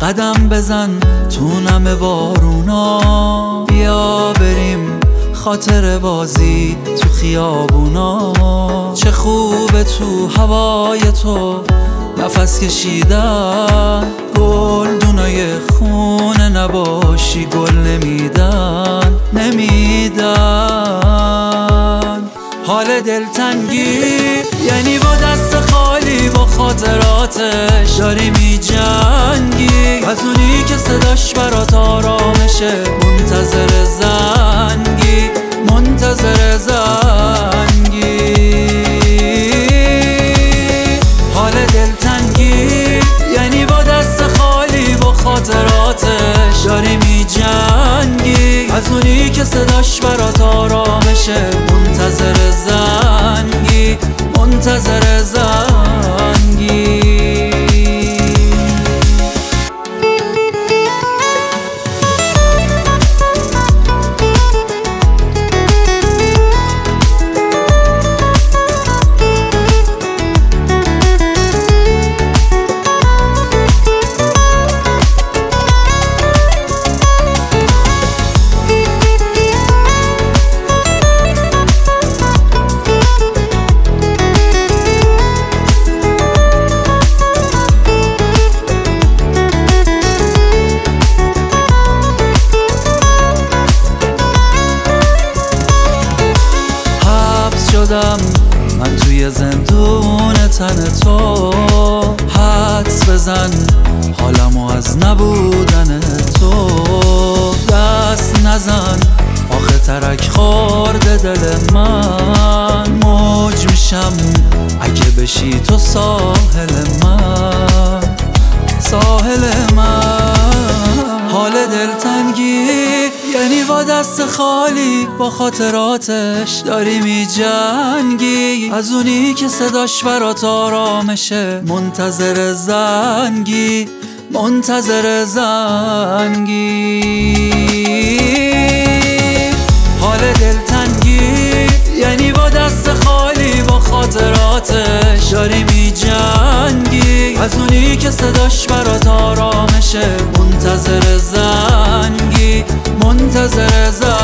قدم بزن تو نم بارونا، بیا بریم خاطر بازی تو خیابونا. چه خوبه تو هوای تو نفس کشیدن، گل دونای خونه نباشی گل نمیدن. حال دلتنگی یعنی با دست خالی با خاطراتش داری میجنگی، از اونی که صداش برات آرامشه، منتظر زنگی منتظر زنگی. حال دلتنگی یعنی با دست خالی با خاطراتش داری میجنگی، از اونی که صداش برات آرامشه، منتظر زنگی منتظر زنگی. من توی زندون تن تو، حدس بزن حالمو از نبودن تو. دست نزن آخه ترک خورده دل من، موج میشم اگه بشی تو ساحل من ساحل من. حال دلتنگی یعنی با دست خالی با خاطراتش داری میجنگی، از اونی که صداش برات آرامشه، منتظر زنگی منتظر زنگی. حال دلتنگی یعنی با دست خالی با خاطراتش داری میجنگی، از اونی که صداش برات آرامشه، منتظر زنگی منتظر زنگی.